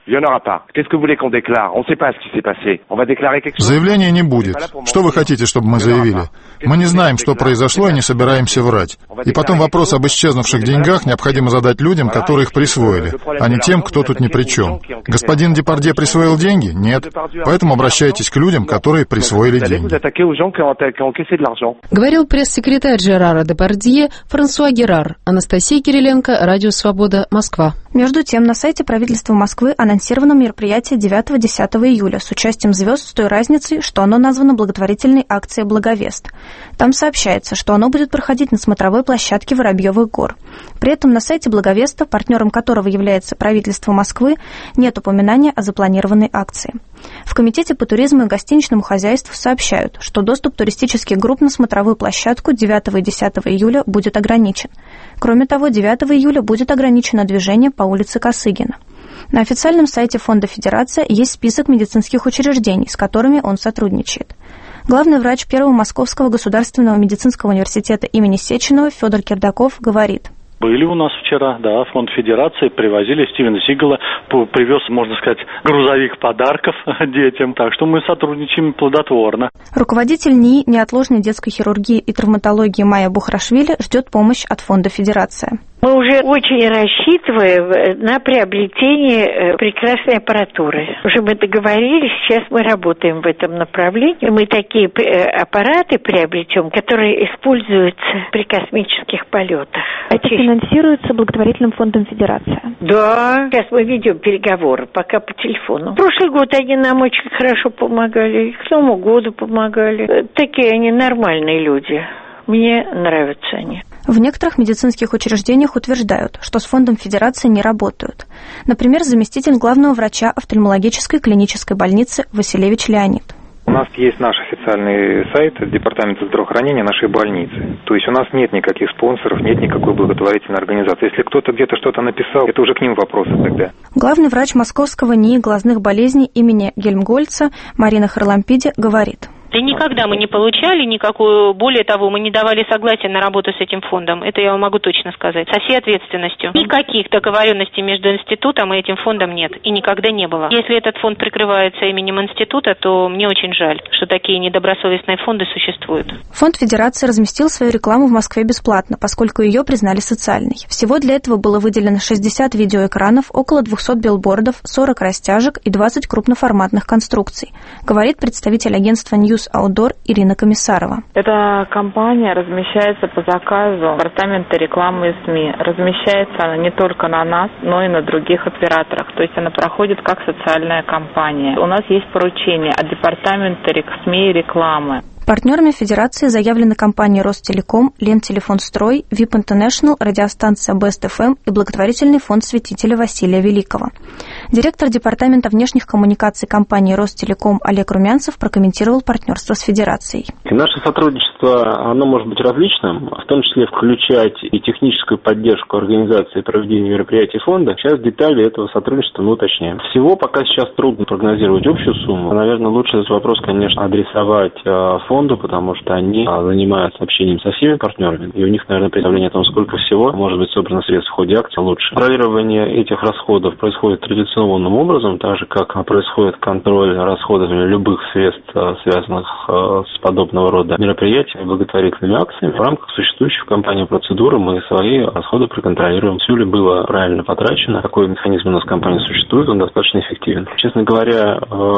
Заявления не будет. Что вы хотите, чтобы мы заявили? Мы не знаем, что произошло, и не собираемся врать. И потом вопрос об исчезнувших деньгах необходимо задать людям, которые их присвоили, а не тем, кто тут ни при чем. Господин Депардье присвоил деньги? Нет. Поэтому обращайтесь к людям, которые присвоили деньги. Говорил пресс-секретарь Жерара Депардье Франсуа Герар. Анастасия Кириленко, Радио Свобода, Москва. Между тем, на сайте правительства Москвы анонсировано мероприятие 9-10 июля с участием звезд с той разницей, что оно названо благотворительной акцией «Благовест». Там сообщается, что оно будет проходить на смотровой площадке Воробьевых гор. При этом на сайте «Благовеста», партнером которого является правительство Москвы, нет упоминания о запланированной акции. В Комитете по туризму и гостиничному хозяйству сообщают, что доступ туристических групп на смотровую площадку 9 и 10 июля будет ограничен. Кроме того, 9 июля будет ограничено движение по улице Косыгина. На официальном сайте Фонда Федерация есть список медицинских учреждений, с которыми он сотрудничает. Главный врач Первого Московского государственного медицинского университета имени Сеченова Федор Кирдаков говорит: Были у нас вчера, Фонд Федерации, привозили Стивена Сигала, привез, можно сказать, грузовик подарков детям, так что мы сотрудничаем плодотворно. Руководитель НИИ неотложной детской хирургии и травматологии Майя Бухрашвили ждет помощь от Фонда Федерация. Мы уже очень рассчитываем на приобретение прекрасной аппаратуры. Уже мы договорились, сейчас мы работаем в этом направлении. Мы такие аппараты приобретем, которые используются при космических полетах. Это финансируется благотворительным фондом Федерации? Да, сейчас мы ведем переговоры, пока по телефону. В прошлый год они нам очень хорошо помогали, к Новому году помогали. Такие они нормальные люди. Мне нравятся они. В некоторых медицинских учреждениях утверждают, что с фондом Федерации не работают. Например, заместитель главного врача офтальмологической клинической больницы Василевич Леонид. У нас есть наш официальный сайт Департамента здравоохранения нашей больницы. То есть у нас нет никаких спонсоров, нет никакой благотворительной организации. Если кто-то где-то что-то написал, это уже к ним вопросы тогда. Главный врач Московского НИИ глазных болезней имени Гельмгольца Марина Харлампиди говорит. Да никогда мы не получали никакую, более того, мы не давали согласия на работу с этим фондом. Это я вам могу точно сказать. Со всей ответственностью. Никаких договоренностей между институтом и этим фондом нет. И никогда не было. Если этот фонд прикрывается именем института, то мне очень жаль, что такие недобросовестные фонды существуют. Фонд Федерации разместил свою рекламу в Москве бесплатно, поскольку ее признали социальной. Всего для этого было выделено 60 видеоэкранов, около 200 билбордов, 40 растяжек и 20 крупноформатных конструкций, говорит представитель агентства News Outdoor Ирина Комиссарова. Эта кампания размещается по заказу Департамента рекламы и СМИ. Размещается она не только на нас, но и на других операторах. То есть она проходит как социальная кампания. У нас есть поручение от Департамента СМИ и рекламы. Партнерами Федерации заявлены компании Ростелеком, Лентелефонстрой, VIP International, радиостанция Best FM и благотворительный фонд святителя Василия Великого. Директор Департамента внешних коммуникаций компании Ростелеком Олег Румянцев прокомментировал партнерство с Федерацией. Наше сотрудничество, оно может быть различным, в том числе включать и техническую поддержку организации проведения мероприятий фонда. Сейчас детали этого сотрудничества мы уточняем. Всего пока сейчас трудно прогнозировать общую сумму. Наверное, лучше этот вопрос, конечно, адресовать фонду, потому что они занимаются общением со всеми партнерами, и у них, наверное, представление о том, сколько всего может быть собрано средств в ходе акции, лучше. Контролирование этих расходов происходит традиционным образом, так же, как происходит контроль расходов любых средств, связанных с подобного рода мероприятиями, благотворительными акциями. В рамках существующих в компании процедуры мы свои расходы проконтролируем. Все ли было правильно потрачено, какой механизм у нас в компании существует, он достаточно эффективен. Честно говоря,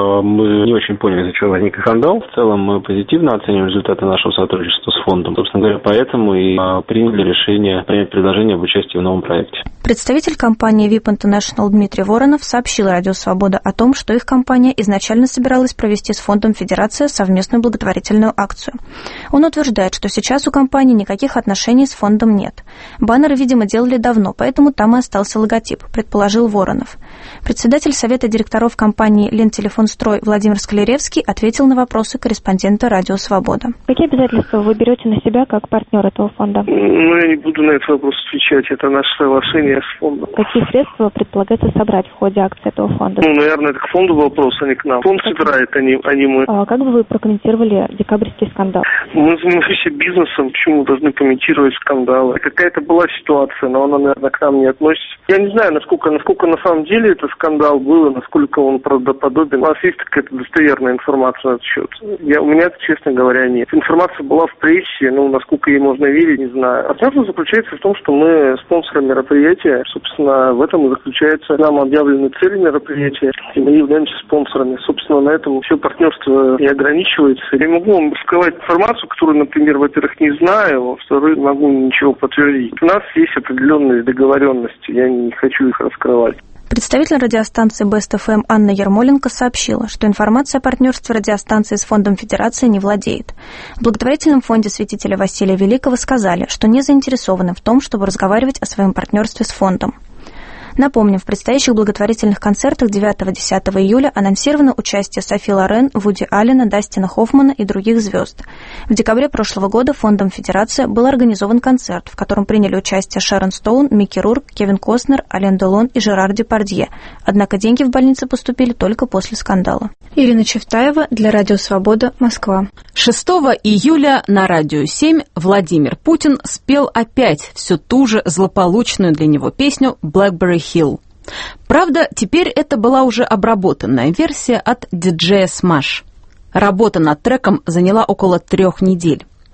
мы не очень поняли, из-за чего возник скандал. В целом мы позитивно оцениваем результаты нашего сотрудничества с фондом. Собственно говоря, поэтому и приняли решение принять предложение об участии в новом проекте. Представитель компании VIP International Дмитрий Воронов сообщил Радио Свобода о том, что их компания изначально собиралась провести с Фондом Федерации совместную благотворительную акцию. Он утверждает, что сейчас у компании никаких отношений с фондом нет. Баннеры, видимо, делали давно, поэтому там и остался логотип, предположил Воронов. Председатель Совета директоров компании Лентелефонстрой Владимир Скляревский ответил на вопросы корреспондента Радио Свобода. Какие обязательства вы берете на себя как партнер этого фонда? Я не буду на этот вопрос отвечать. Это наше соглашение с фондом. Какие средства предполагается собрать в ходе акции этого фонда? Наверное, это к фонду вопрос, а не к нам. Фонд собирает, а не мы. Как бы вы прокомментировали декабрьский скандал? Мы занимаемся бизнесом. Почему должны комментировать скандалы? Какая-то была ситуация, но она, наверное, к нам не относится. Я не знаю, насколько на самом деле это скандал был, насколько он правдоподобен. У нас есть какая-то достоверная информация на этот счет. У меня, честно говоря, нет. Информация была в прессе, насколько ей можно верить, не знаю. Партнерство заключается в том, что мы спонсоры мероприятия. Собственно, в этом и заключается нам объявлены цели мероприятия, и мы являемся спонсорами. Собственно, на этом все партнерство и ограничивается. Я могу вам раскрывать информацию, которую, например, во-первых, не знаю, во-вторых, не могу ничего подтвердить. У нас есть определенные договоренности, я не хочу их раскрывать. Представитель радиостанции Best FM Анна Ермоленко сообщила, что информация о партнерстве радиостанции с Фондом Федерации не владеет. В благотворительном фонде святителя Василия Великого сказали, что не заинтересованы в том, чтобы разговаривать о своем партнерстве с фондом. Напомним, в предстоящих благотворительных концертах 9-10 июля анонсировано участие Софи Лорен, Вуди Аллена, Дастина Хоффмана и других звезд. В декабре прошлого года Фондом Федерации был организован концерт, в котором приняли участие Шерон Стоун, Микки Рурк, Кевин Костнер, Ален Делон и Жерар Депардье. Однако деньги в больницы поступили только после скандала. Ирина Чевтаева для Радио Свобода, Москва. 6 июля на Радио 7 Владимир Путин спел опять всю ту же злополучную для него песню «Blackberry Hill». Правда, теперь это была уже обработанная версия от диджея Smash. Работа над треком заняла около 3 недель.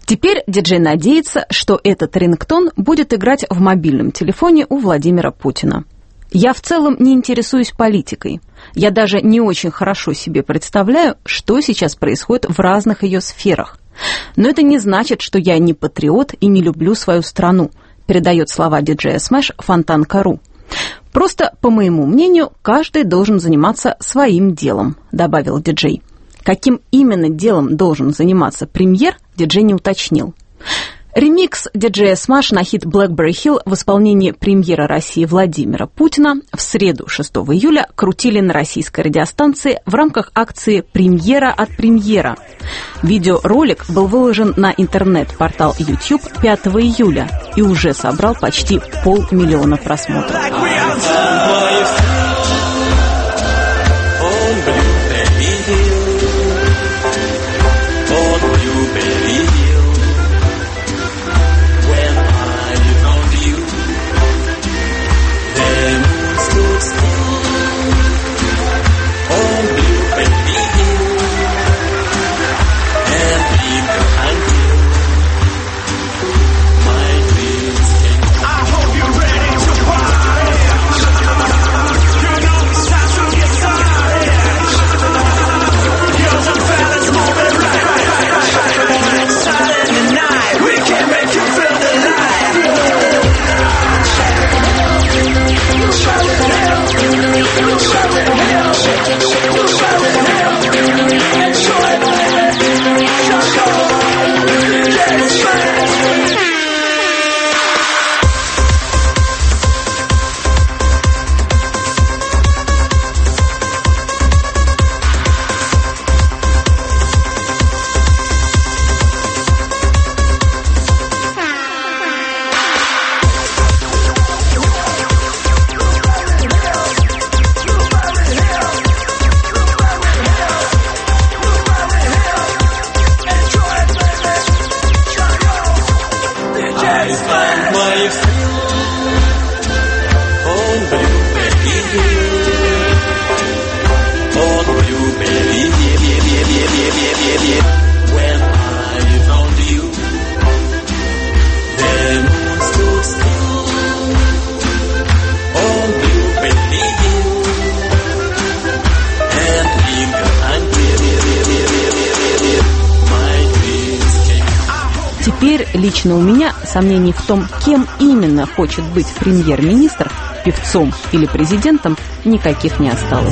Теперь диджей надеется, что этот рингтон будет играть в мобильном телефоне у Владимира Путина. Я в целом не интересуюсь политикой. Я даже не очень хорошо себе представляю, что сейчас происходит в разных ее сферах. Но это не значит, что я не патриот и не люблю свою страну, передает слова диджея Смэш Фонтанка.ру. Просто, по моему мнению, каждый должен заниматься своим делом, добавил диджей. Каким именно делом должен заниматься премьер, диджей не уточнил. Ремикс диджея Смэш на хит «Blackberry Hill» в исполнении премьера России Владимира Путина в среду 6 июля крутили на российской радиостанции в рамках акции «Премьера от премьера». Видеоролик был выложен на интернет-портал YouTube 5 июля и уже собрал почти 500 000 просмотров. Теперь лично у меня сомнений в том, кем именно хочет быть премьер-министр, певцом или президентом, никаких не осталось.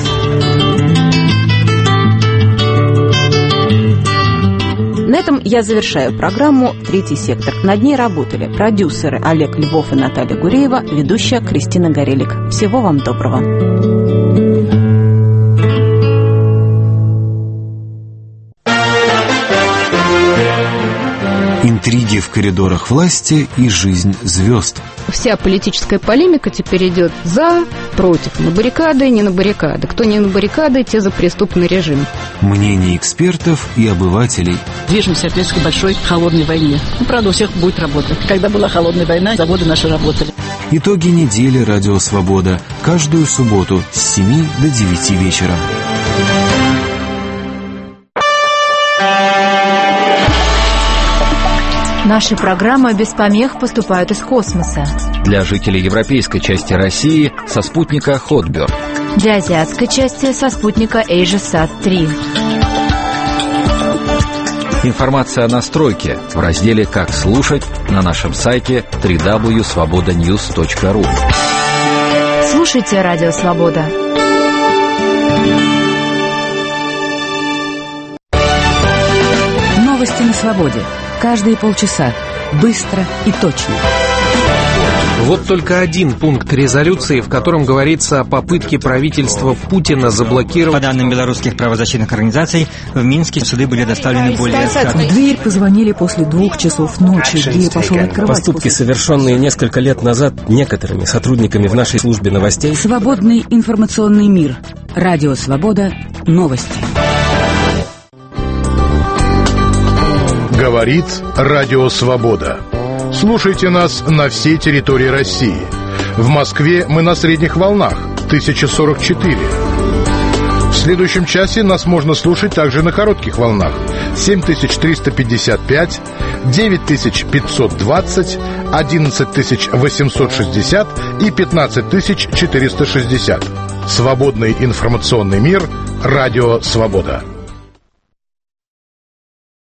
На этом я завершаю программу «Третий сектор». Над ней работали продюсеры Олег Львов и Наталья Гуреева, ведущая Кристина Горелик. Всего вам доброго. Интриги в коридорах власти и жизнь звезд. Вся политическая полемика теперь идет за, против, на баррикады, не на баррикады. Кто не на баррикады, те за преступный режим. Мнения экспертов и обывателей. Движемся, опять к большой холодной войне. Правда, у всех будет работа. Когда была холодная война, заводы наши работали. Итоги недели «Радио Свобода». Каждую субботу с 7 до 9 вечера. Наши программы без помех поступают из космоса. Для жителей европейской части России со спутника Hotbird. Для азиатской части со спутника AsiaSat-3. Информация о настройке в разделе «Как слушать» на нашем сайте www.svobodanews.ru. Слушайте «Радио Свобода». Новости на свободе. Каждые полчаса. Быстро и точно. Вот только один пункт резолюции, в котором говорится о попытке правительства Путина заблокировать... По данным белорусских правозащитных организаций, в Минске в суды были доставлены более... В дверь позвонили после 2 часов ночи. Гея пошел открывать. Поступки, совершенные несколько лет назад некоторыми сотрудниками в нашей службе новостей. Свободный информационный мир. Радио Свобода. Новости. Говорит Радио Свобода. Слушайте нас на всей территории России. В Москве мы на средних волнах 1044. В следующем часе нас можно слушать также на коротких волнах. 7355, 9520, 11860 и 15460. Свободный информационный мир. Радио «Свобода».